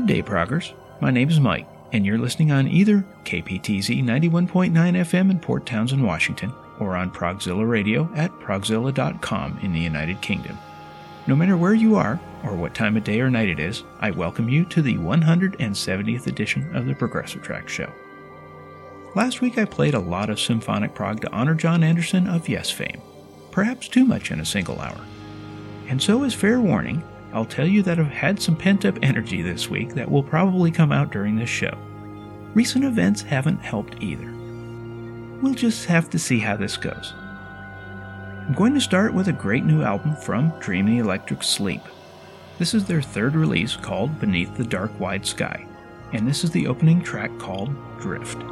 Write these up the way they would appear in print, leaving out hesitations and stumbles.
day, proggers. My name is Mike, and you're listening on either KPTZ 91.9 FM in Port Townsend, Washington, or on Progzilla Radio at progzilla.com in the United Kingdom. No matter where you are, or what time of day or night it is, I welcome you to the 170th edition of the Progressive Track Show. Last week I played a lot of symphonic prog to honor John Anderson of Yes fame, perhaps too much in a single hour. And so as fair warning, I'll tell you that I've had some pent-up energy this week that will probably come out during this show. Recent events haven't helped either. We'll just have to see how this goes. I'm going to start with a great new album from Dreamy Electric Sleep. This is their third release called Beneath the Dark Wide Sky, and this is the opening track called Drift.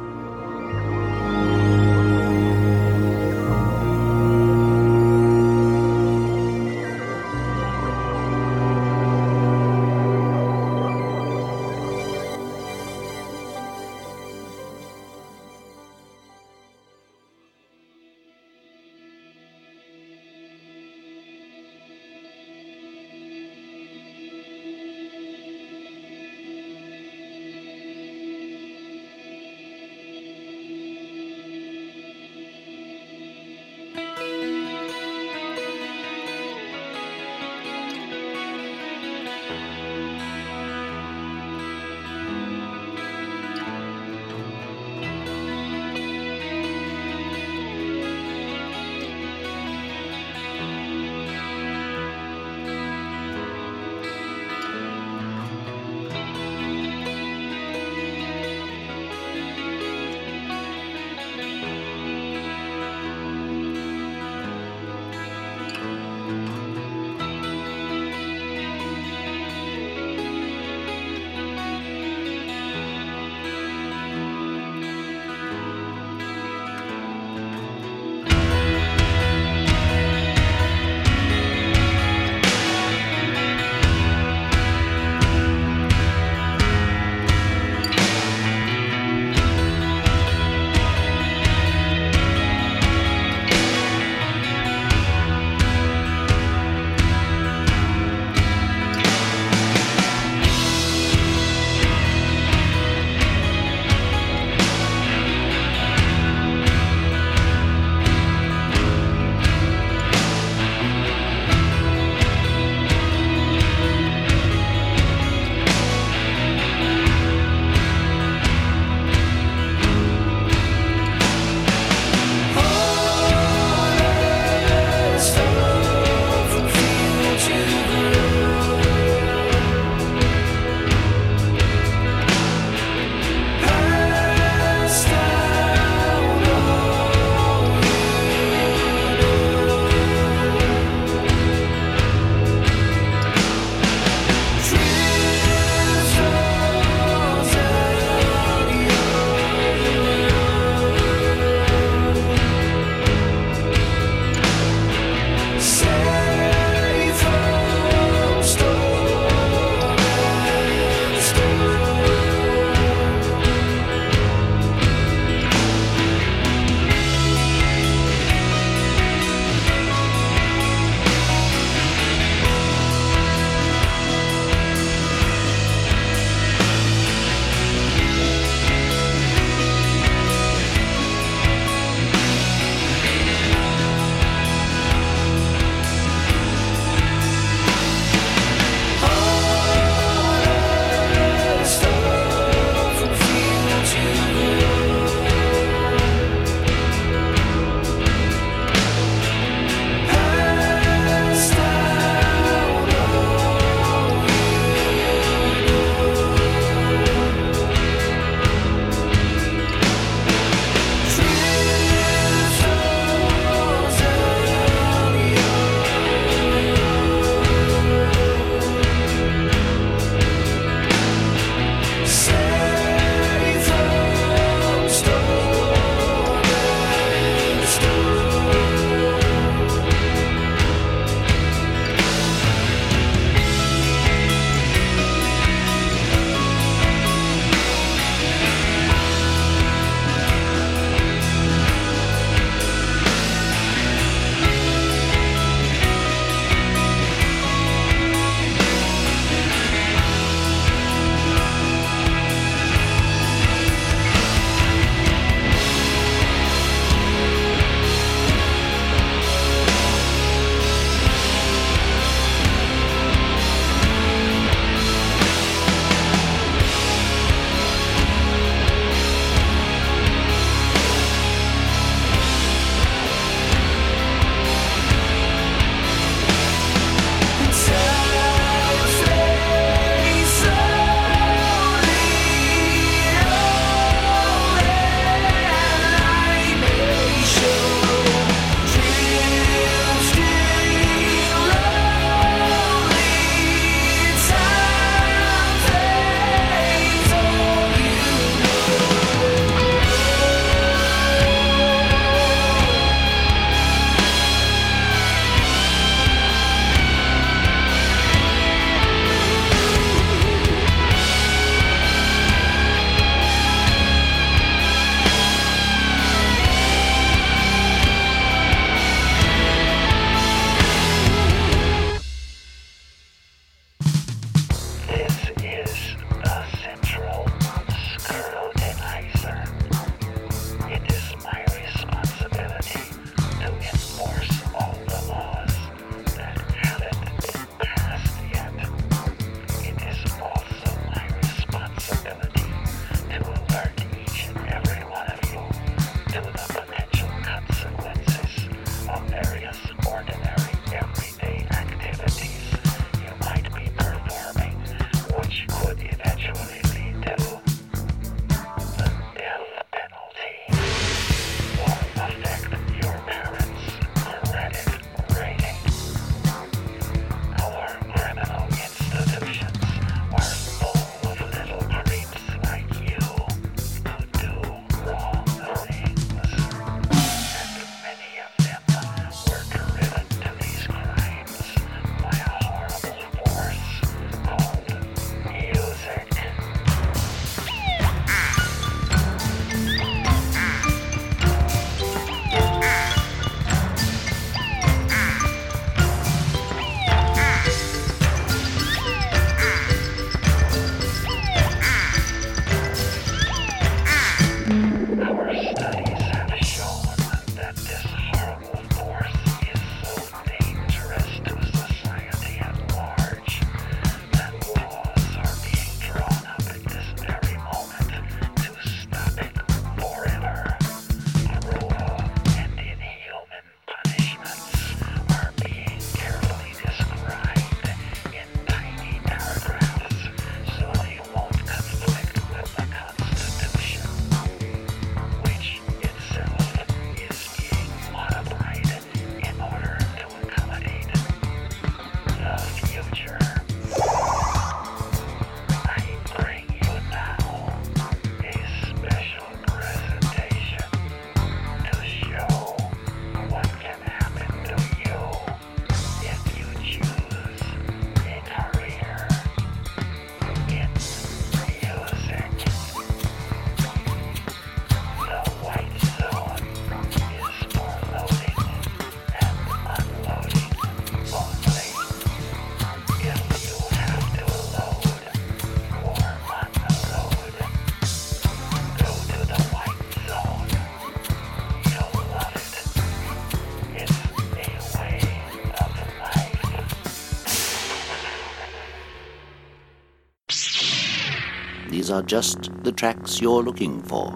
these are just the tracks you're looking for.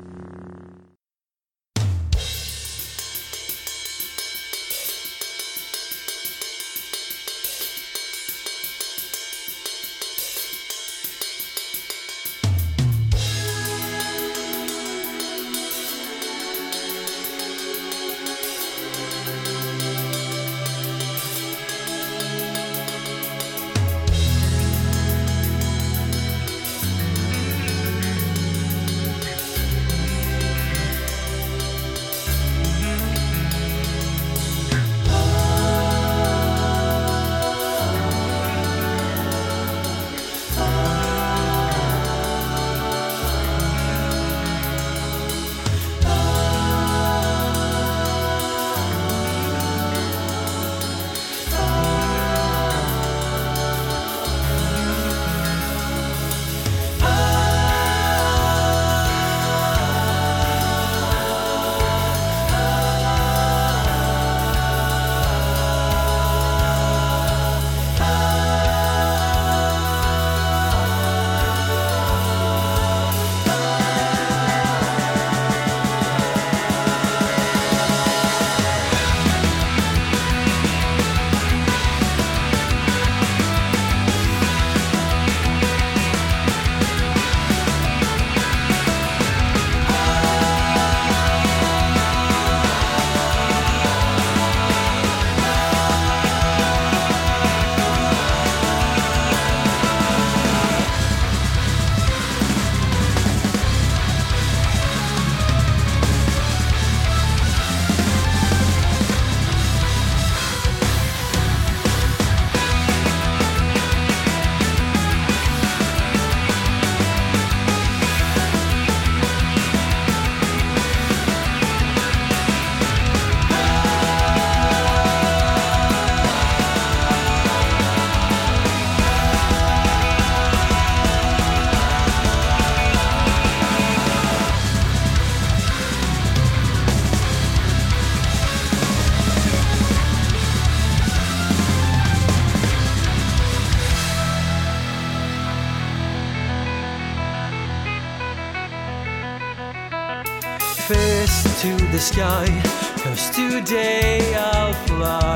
Fist to the sky, 'cause today I'll fly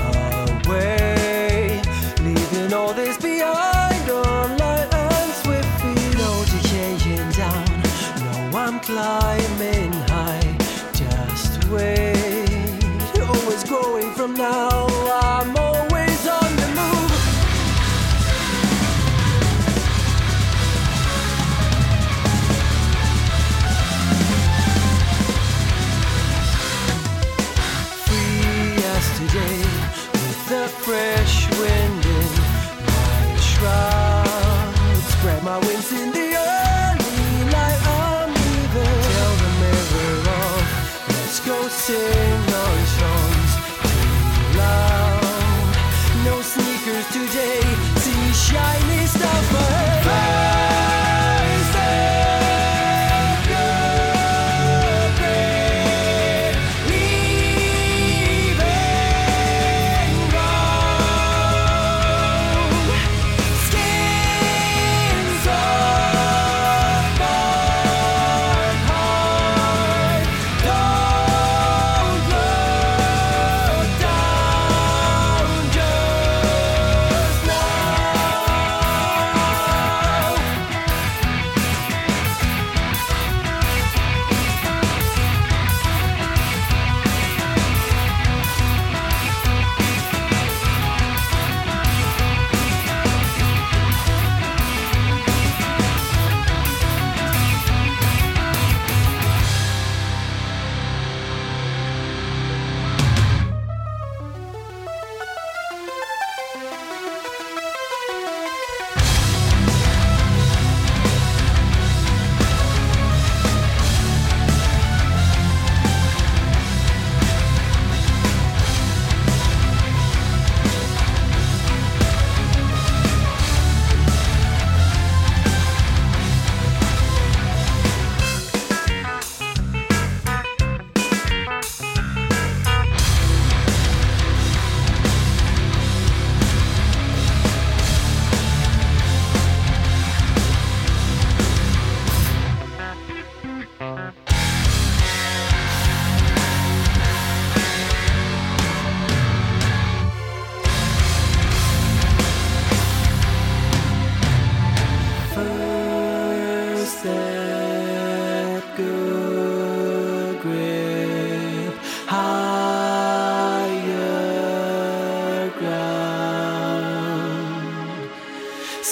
away, leaving all this behind on light and swift feet. Oh, decaying down, no, I'm climbing high, just wait. Always growing from now, I'm always on the move. Free as today,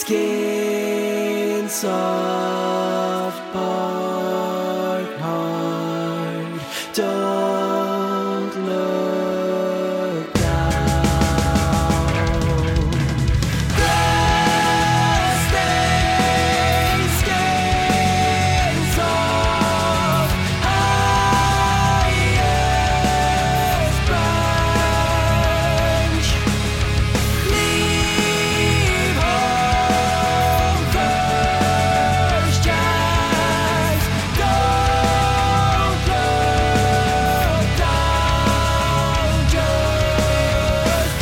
skin, soft bark hard. Don't look down. Grass stains, skin soft, highest branch. Leave home first, just don't look down, just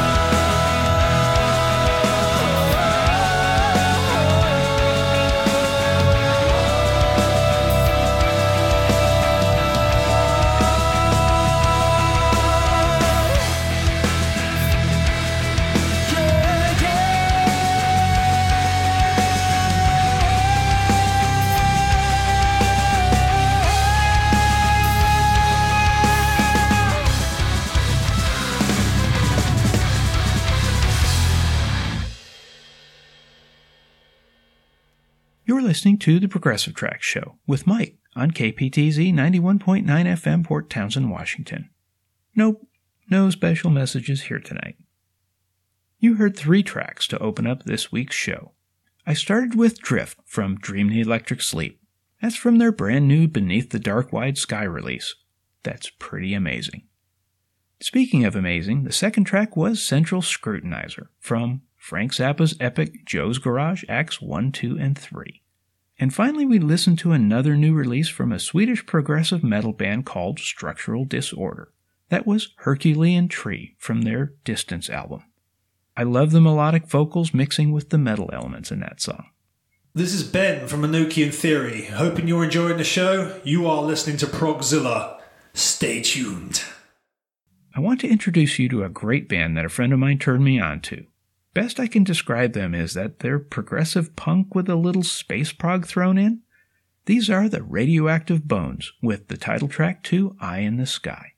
You're listening to The Progressive Tracks Show with Mike on KPTZ 91.9 FM, Port Townsend, Washington. Nope, no special messages here tonight. You heard 3 tracks to open up this week's show. I started with Drift from Dream the Electric Sleep. That's from their brand new Beneath the Dark Wide Sky release. That's pretty amazing. Speaking of amazing, the second track was Central Scrutinizer from Frank Zappa's epic Joe's Garage Acts 1, 2, and 3. And finally, we listened to another new release from a Swedish progressive metal band called Structural Disorder. That was Herculean Tree from their Distance album. I love the melodic vocals mixing with the metal elements in that song. This is Ben from Enochian Theory. Hoping you're enjoying the show. You are listening to Progzilla. Stay tuned. I want to introduce you to a great band that a friend of mine turned me on to. Best I can describe them is that they're progressive punk with a little space prog thrown in. These are the Radioactive Bones with the title track to Eye in the Sky.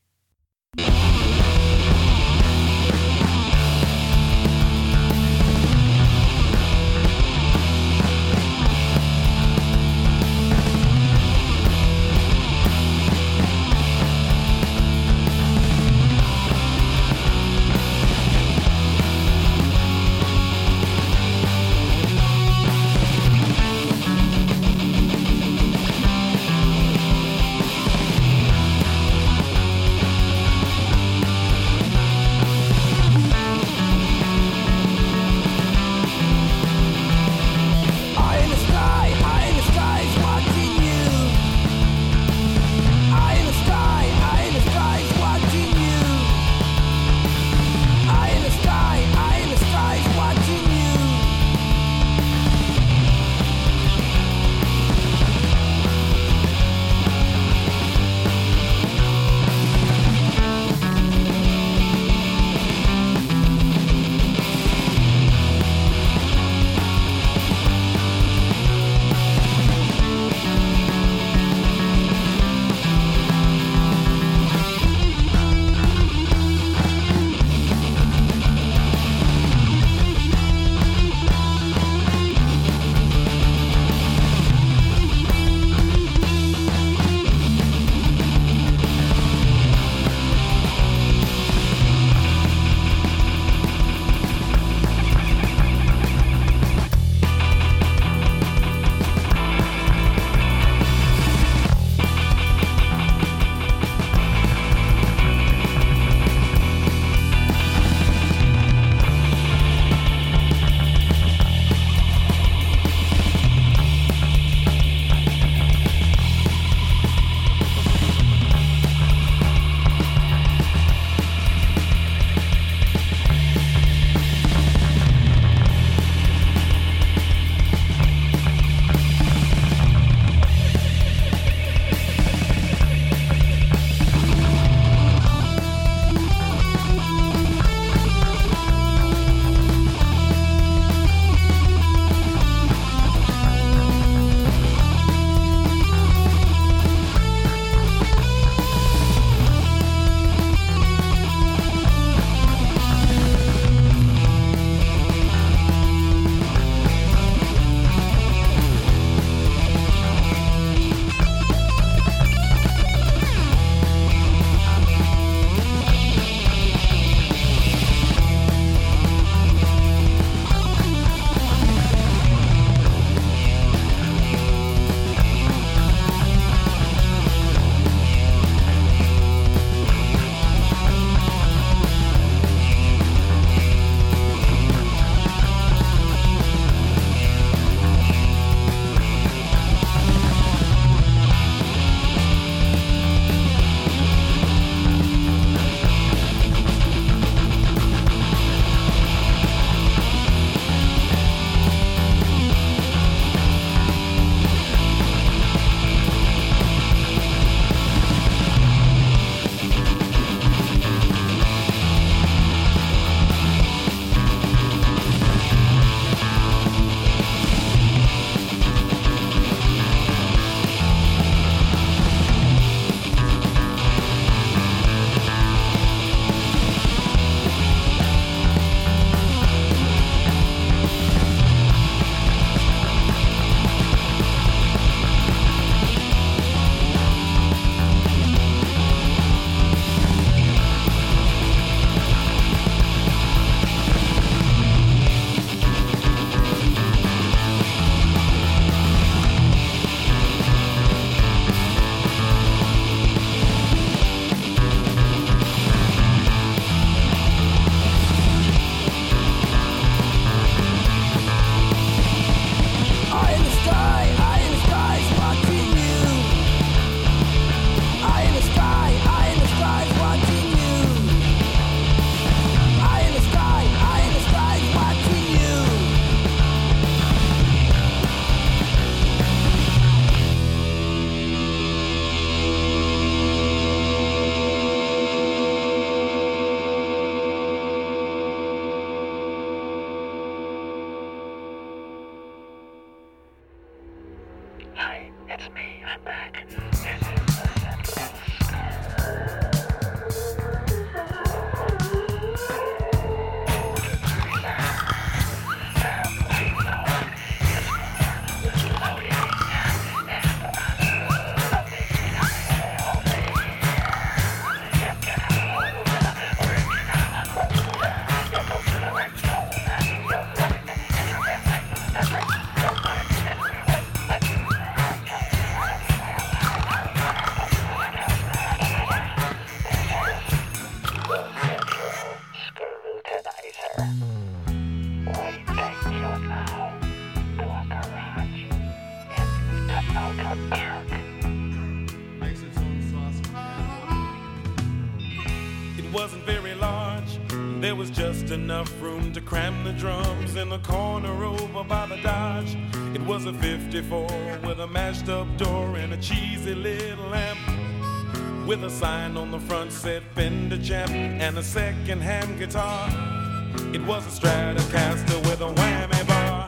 wasn't very large. There was just enough room to cram the drums in a corner over by the Dodge. It was a 54 with a mashed up door and a cheesy little amp, with a sign on the front said Fender Champ and a second-hand guitar. It was a Stratocaster with a whammy bar.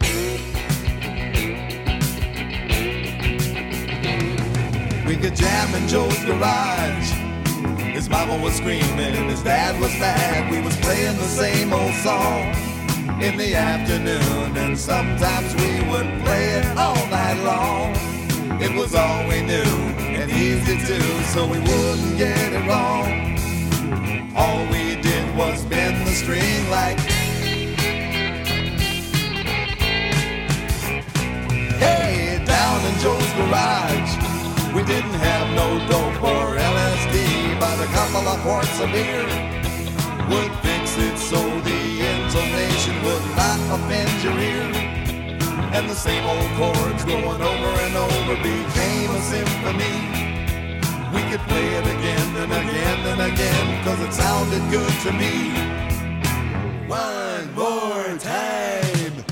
We could jam in Joe's garage. His mama was screaming and his dad was mad. We was playing the same old song in the afternoon, and sometimes we would play it all night long. It was all we knew and easy too, so we wouldn't get it wrong. All we did was bend the string like, hey, down in Joe's garage. We didn't have no dope or LSD, but a couple of quarts of beer would fix it so the intonation would not offend your ear. And the same old chords going over and over became a symphony. We could play it again and again and again, 'cause it sounded good to me. One more time.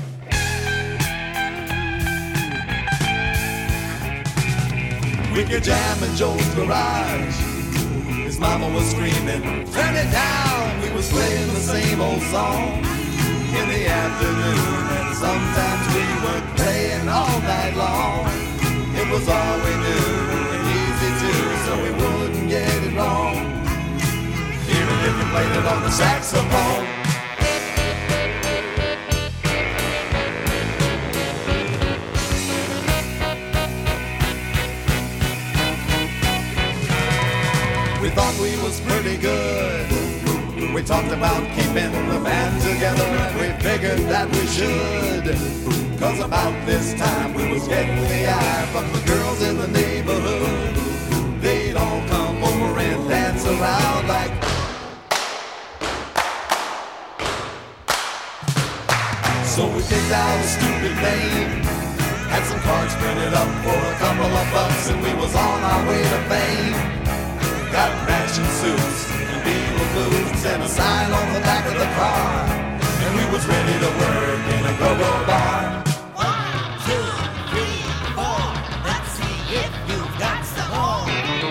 We could jam in Joe's garage. His mama was screaming, turn it down. We was playing the same old song in the afternoon, and sometimes we would play it all night long. It was all we knew and easy too, so we wouldn't get it wrong, even if we played it on the saxophone. We thought we was pretty good. We talked about keeping the band together, and we figured that we should. 'Cause about this time we was getting the eye from the girls in the neighborhood. They'd all come over and dance around like, so we picked out a stupid name, had some cards printed up for a couple of bucks, and we was on our way to fame. Got matching suits and beaver boots and a sign on the back of the car, and we was ready to work in a go-go bar. 1, 2, 3, 4. Let's see if you've got some more.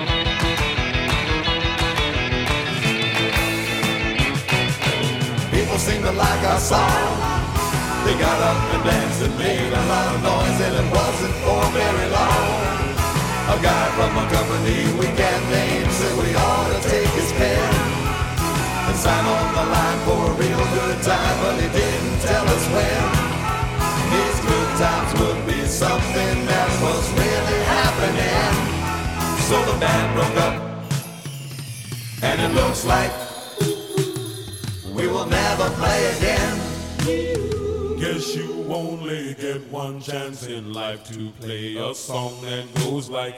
People seemed to like our song. They got up and danced and made a lot of noise, and it wasn't for very long. A guy from a company we can't name said we ought to take his pen and sign on the line for a real good time, but he didn't tell us when. His good times would be something that was really happening. So the band broke up, and it looks like we will never play again. Guess you only get one chance in life to play a song that goes like,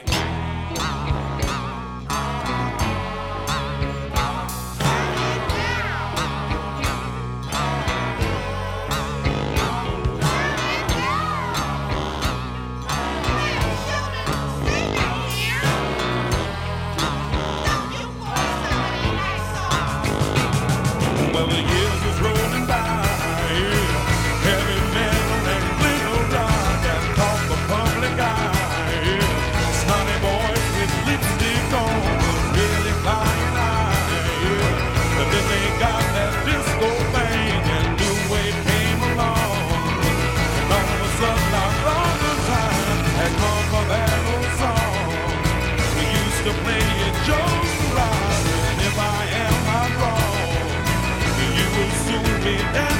well, the years is rolling by. Heavy metal and little rock that caught the public eye. Snotty boys with lipstick on, really flying high. But then they got that disco thing and new wave came along. And all of a sudden our longer time had come for that old song. We used to play it just right, and if I am not wrong, you will soon be dead.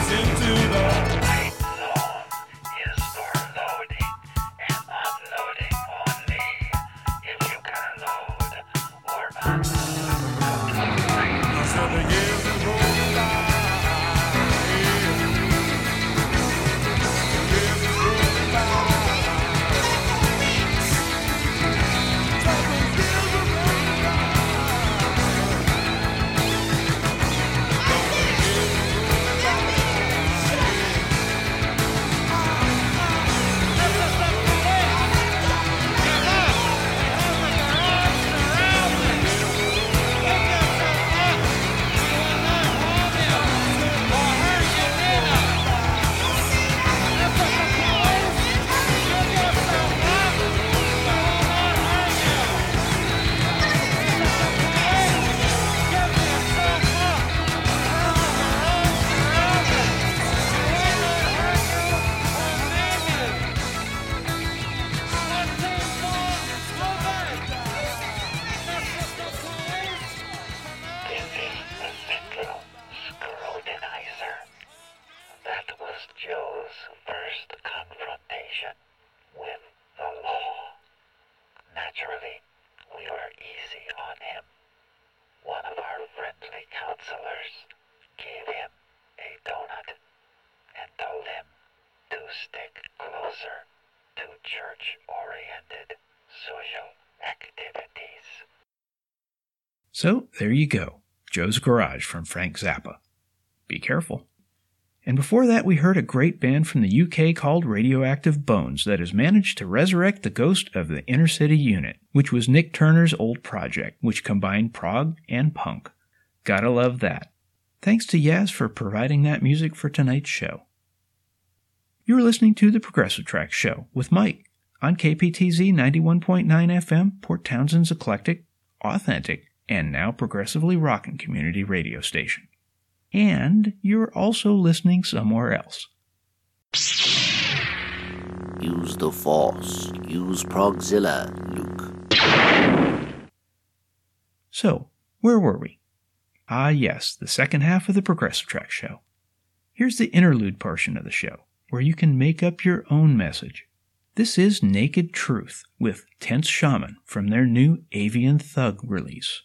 So there you go, Joe's Garage from Frank Zappa. Be careful. And before that, we heard a great band from the UK called Radioactive Bones that has managed to resurrect the ghost of the Inner City Unit, which was Nick Turner's old project, which combined prog and punk. Gotta love that. Thanks to Yaz for providing that music for tonight's show. You're listening to the Progressive Track Show with Mike on KPTZ 91.9 FM, Port Townsend's eclectic, authentic, and now progressively rockin' community radio station. And you're also listening somewhere else. Use the Force. Use Progzilla, Luke. So, where were we? Ah yes, the second half of the Progressive Track Show. Here's the interlude portion of the show, where you can make up your own message. This is Naked Truth with Tense Shaman from their new Avian Thug release.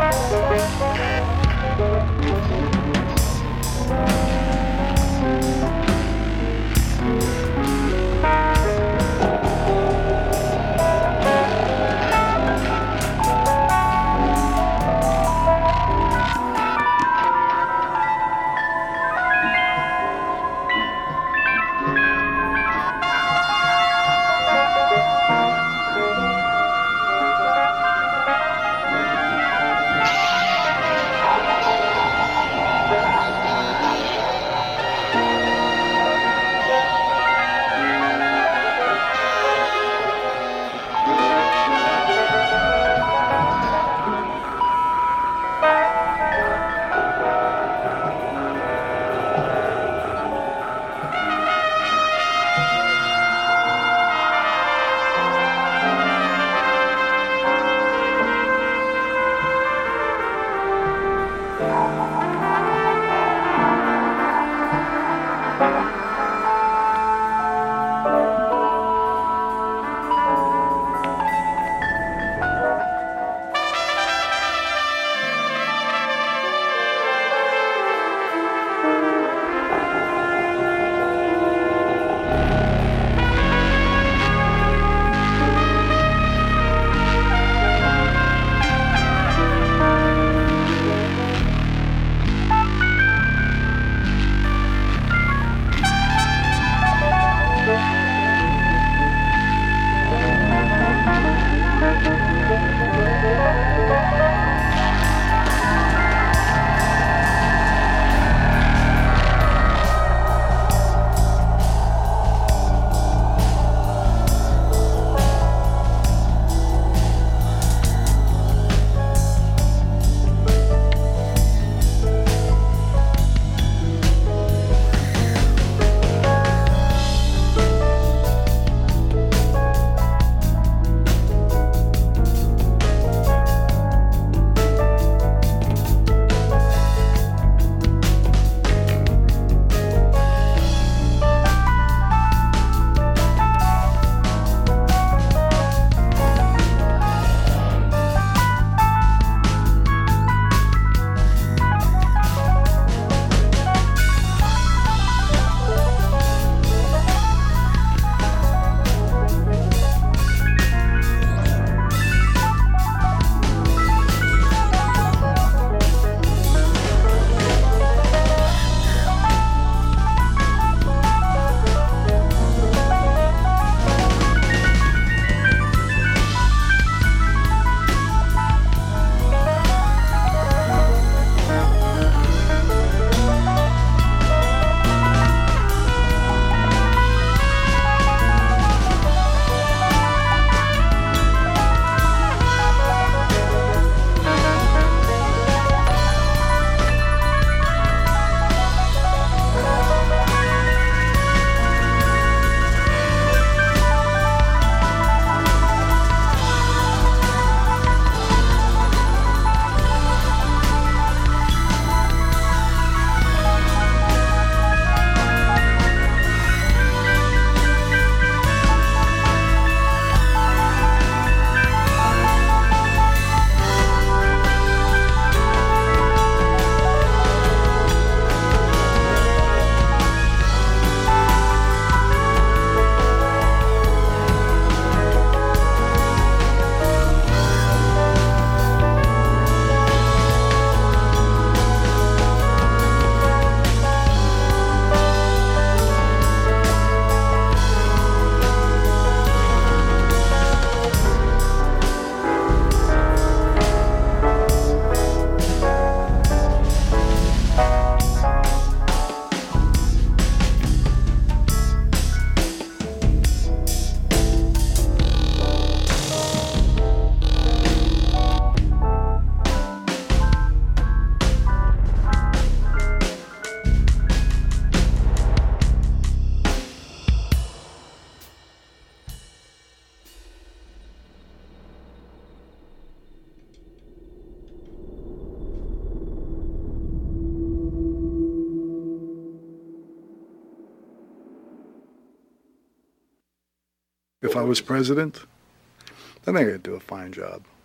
If I was president, I think I'd do a fine job.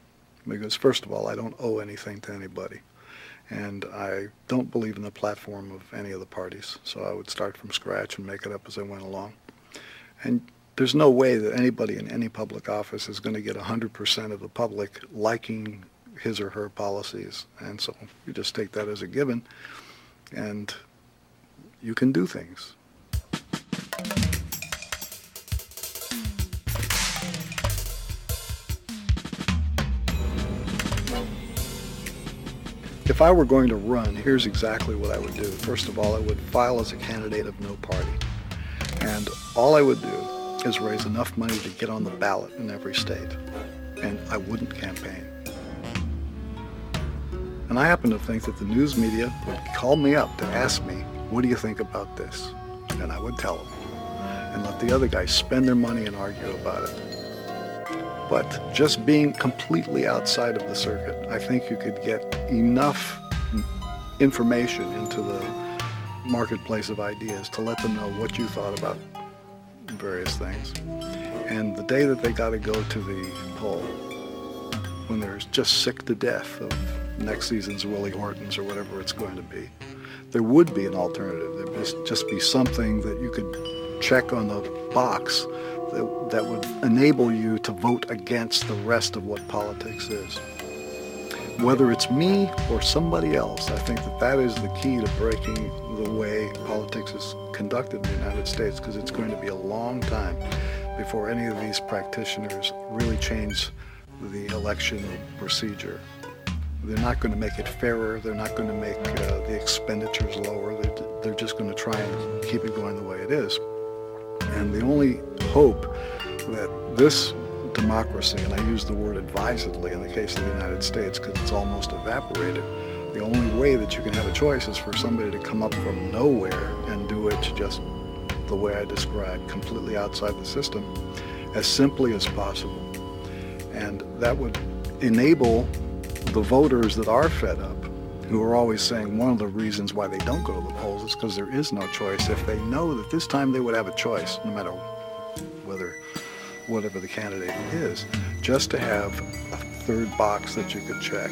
because first of all, I don't owe anything to anybody. And I don't believe in the platform of any of the parties, so I would start from scratch and make it up as I went along. And there's no way that anybody in any public office is going to get 100% of the public liking his or her policies. And so you just take that as a given, and you can do things. If I were going to run, here's exactly what I would do. First of all, I would file as a candidate of no party. And all I would do is raise enough money to get on the ballot in every state. And I wouldn't campaign. And I happen to think that the news media would call me up to ask me, what do you think about this? And I would tell them. And let the other guys spend their money and argue about it. But just being completely outside of the circuit, I think you could get enough information into the marketplace of ideas to let them know what you thought about various things. And the day that they got to go to the poll, when they're just sick to death of next season's Willie Hortons or whatever it's going to be, there would be an alternative. There would just be something that you could check on the box that would enable you to vote against the rest of what politics is. Whether it's me or somebody else, I think that is the key to breaking the way politics is conducted in the United States, because it's going to be a long time before any of these practitioners really change the election procedure. They're not going to make it fairer. They're not going to make the expenditures lower. They're just going to try and keep it going the way it is. And the only hope that this democracy, and I use the word advisedly in the case of the United States because it's almost evaporated, the only way that you can have a choice is for somebody to come up from nowhere and do it just the way I described, completely outside the system, as simply as possible. And that would enable the voters that are fed up, who are always saying one of the reasons why they don't go to the polls is because there is no choice. If they know that this time they would have a choice, no matter whatever the candidate is, just to have a third box that you could check.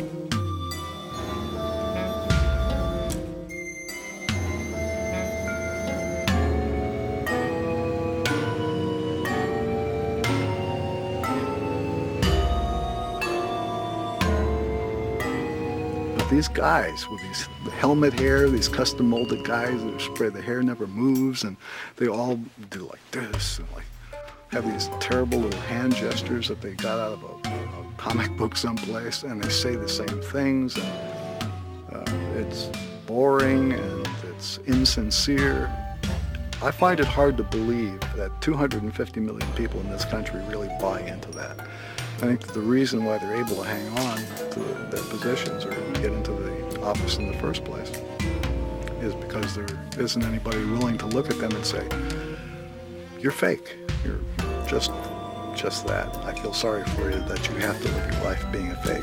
These guys with these helmet hair, these custom molded guys that are sprayed, the hair never moves, and they all do like this and like have these terrible little hand gestures that they got out of a comic book someplace, and they say the same things, and it's boring and it's insincere. I find it hard to believe that 250 million people in this country really buy into that. I think the reason why they're able to hang on to their positions or get into the office in the first place is because there isn't anybody willing to look at them and say, you're fake. You're just that. I feel sorry for you that you have to live your life being a fake.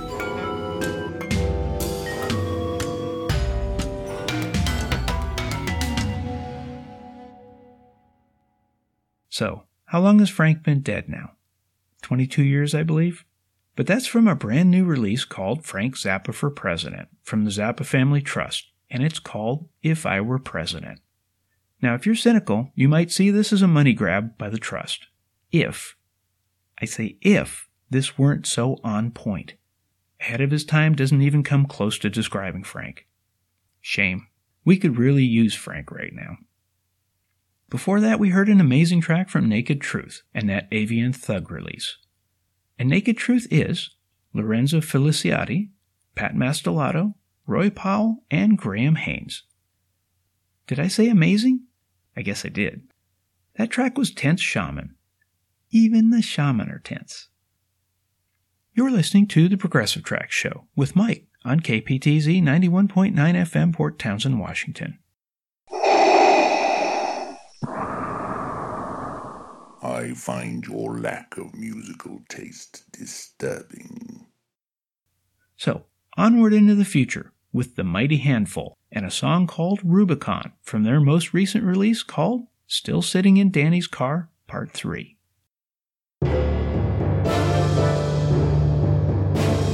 So, how long has Frank been dead now? 22 years, I believe. But that's from a brand new release called Frank Zappa for President from the Zappa Family Trust, and it's called If I Were President. Now, if you're cynical, you might see this as a money grab by the trust. If this weren't so on point. Ahead of his time doesn't even come close to describing Frank. Shame. We could really use Frank right now. Before that, we heard an amazing track from Naked Truth and that Avian Thug release. And Naked Truth is Lorenzo Feliciati, Pat Mastelotto, Roy Powell, and Graham Haynes. Did I say amazing? I guess I did. That track was Tense Shaman. Even the shaman are tense. You're listening to the Progressive Tracks Show with Mike on KPTZ 91.9 FM, Port Townsend, Washington. I find your lack of musical taste disturbing. So, onward into the future with The Mighty Handful and a song called Rubicon from their most recent release called Still Sitting in Danny's Car, Part 3.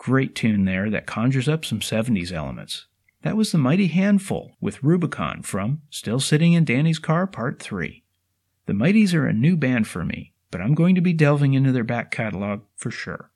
Great tune there that conjures up some 70s elements. That was The Mighty Handful with Rubicon from Still Sitting in Danny's Car Part 3. The Mighties are a new band for me, but I'm going to be delving into their back catalog for sure.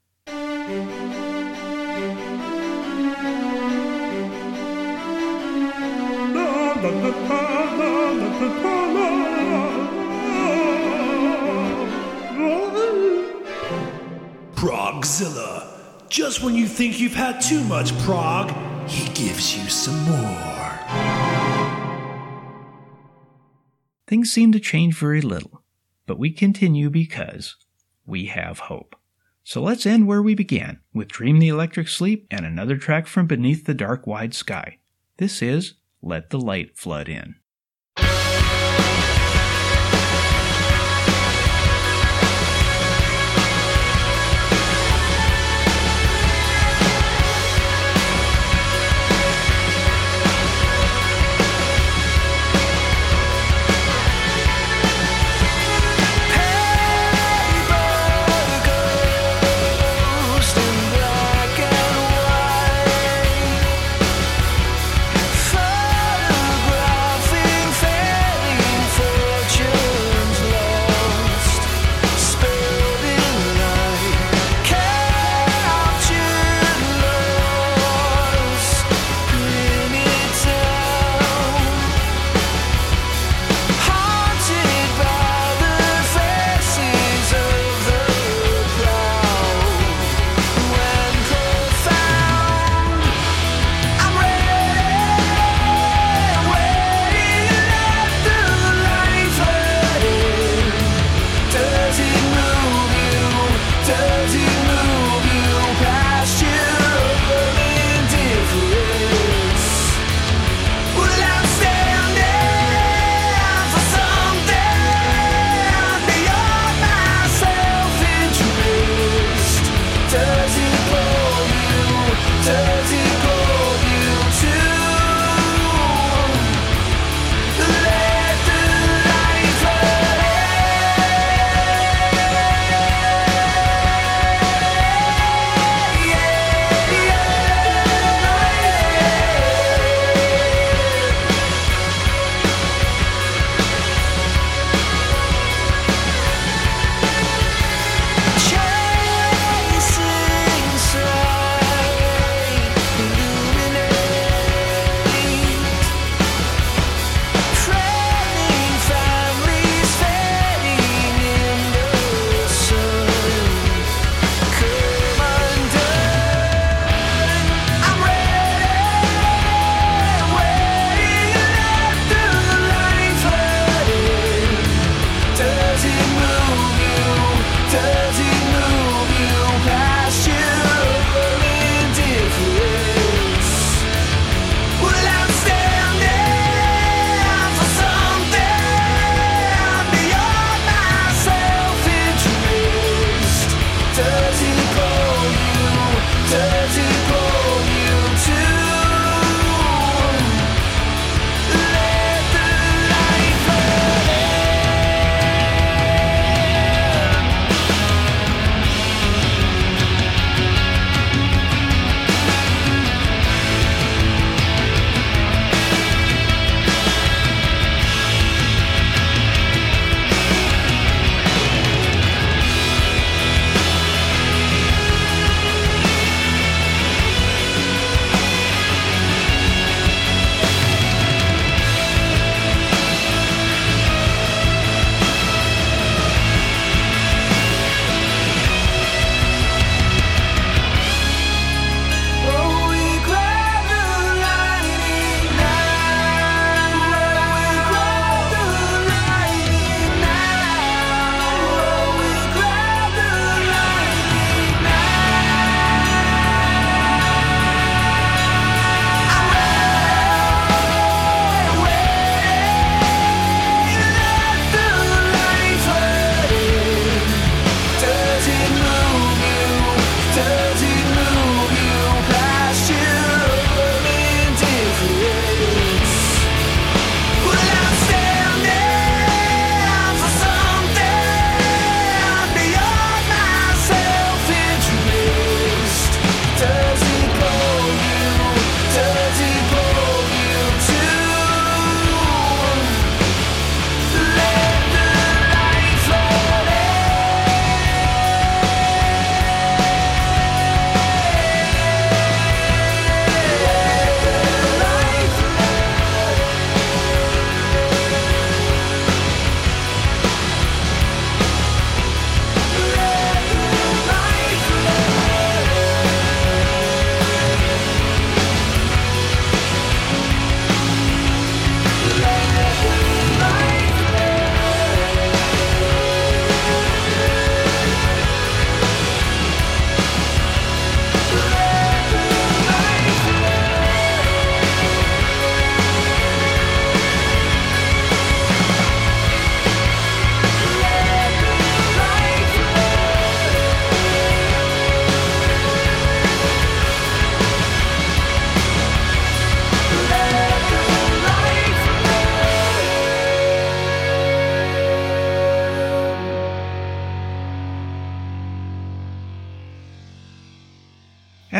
Progzilla. Just when you think you've had too much prog, he gives you some more. Things seem to change very little, but we continue because we have hope. So let's end where we began, with Dream the Electric Sleep and another track from Beneath the Dark Wide Sky. This is Let the Light Flood In. Photograph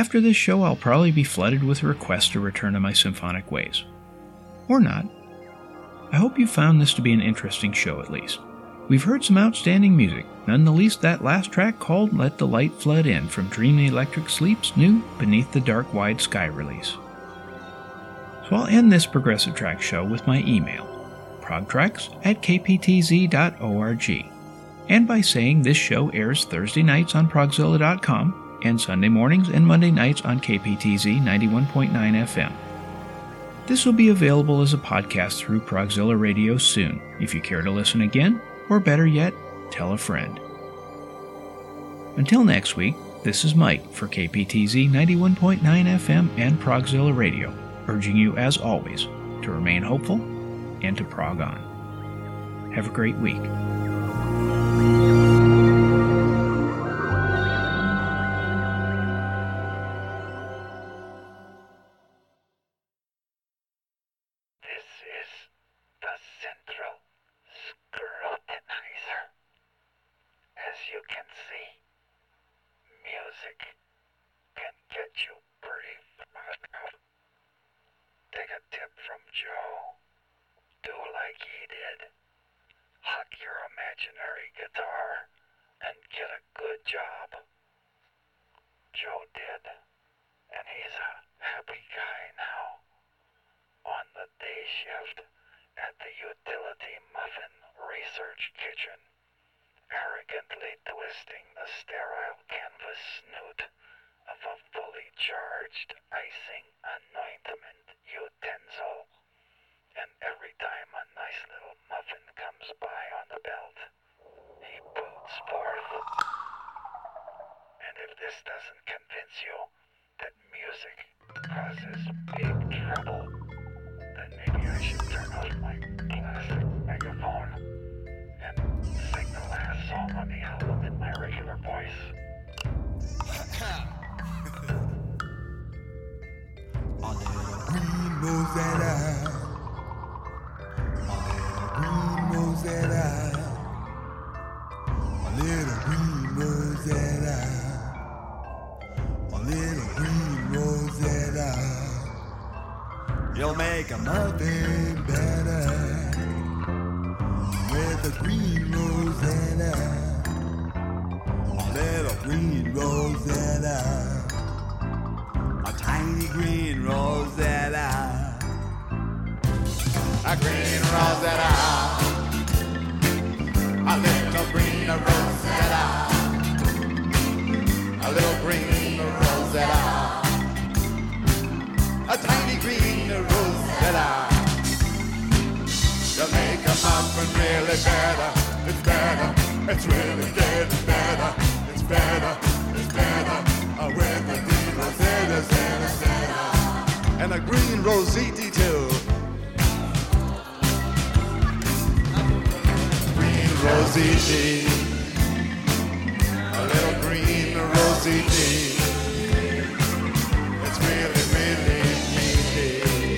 After this show, I'll probably be flooded with requests to return to my symphonic ways. Or not. I hope you found this to be an interesting show at least. We've heard some outstanding music, none the least that last track called Let the Light Flood In from Dream the Electric Sleep's new Beneath the Dark Wide Sky release. So I'll end this Progressive Track show with my email, progtracks@kptz.org, and by saying this show airs Thursday nights on progzilla.com and Sunday mornings and Monday nights on KPTZ 91.9 FM. This will be available as a podcast through Progzilla Radio soon, if you care to listen again, or better yet, tell a friend. Until next week, this is Mike for KPTZ 91.9 FM and Progzilla Radio, urging you, as always, to remain hopeful and to prog on. Have a great week. This is the Central Scrutinizer. As you can see, music can get you pretty fucked up. Take a tip from Joe. Do like he did. Huck your imaginary guitar and get a good job. Joe did, and he's a happy guy now. On the day shift at the Utility Muffin Research Kitchen, arrogantly twisting the sterile canvas snoot of a fully charged icing anointment utensil. And every time a nice little muffin comes by on the belt, he boots forth. And if this doesn't convince you that music causes big trouble, then maybe I should turn off my plastic megaphone and sing the last song on the album in my regular voice. A little green Rosetta, a little green Rosetta, a little green Rosetta, a little green Rosetta. You'll make a muffin better with a green Rosetta, a little green Rosetta, a tiny green Rosetta, a green Rosetta, a little green Rosetta, a little green Rosetta, a tiny green Rosetta. You make a muffin really better. It's better. It's really getting better. It's better. It's better. With a green Rosetta, and a green Rositi too. Green Rositi, a little green Rositi. It's really, really meaty.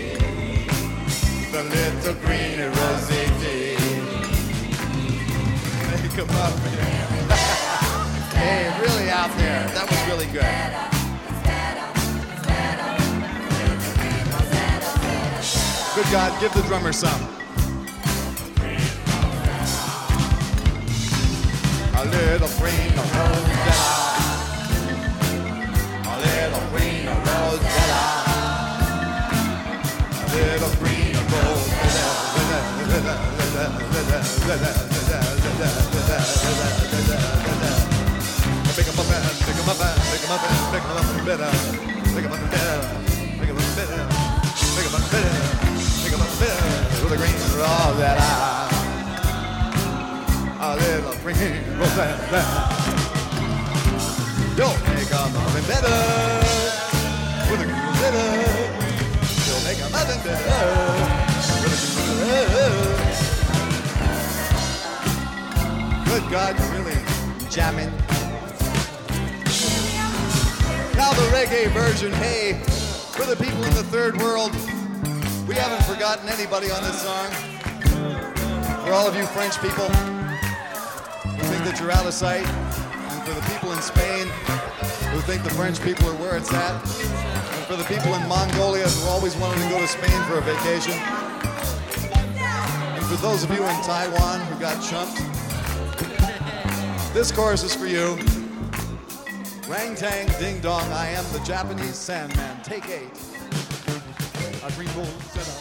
The little green Rositi. Make 'em up, man. Hey, really out there. That was really good. Good God, give the drummer some. A little green Rosetta, a little green Rosetta, a little green Rosetta. Pick 'em up and pick 'em up and pick 'em up and pick 'em up and better, pick 'em up and better, pick 'em up and better, pick 'em up and better. With a green Rosetta, a little green Rosetta. You'll make a muffin better with a green Rosetta. You'll make a muffin better with a green Rosetta. Good God, you're really jamming. Now the reggae version. Hey, for the people in the third world, we haven't forgotten anybody on this song. For all of you French people who think that you're out of sight and for the people in Spain who think the French people are where it's at, and for the people in Mongolia who always wanted to go to Spain for a vacation, and for those of you in Taiwan who got chumped, this chorus is for you. Rang tang ding dong, I am the Japanese Sandman. Take 8. A green bull set up.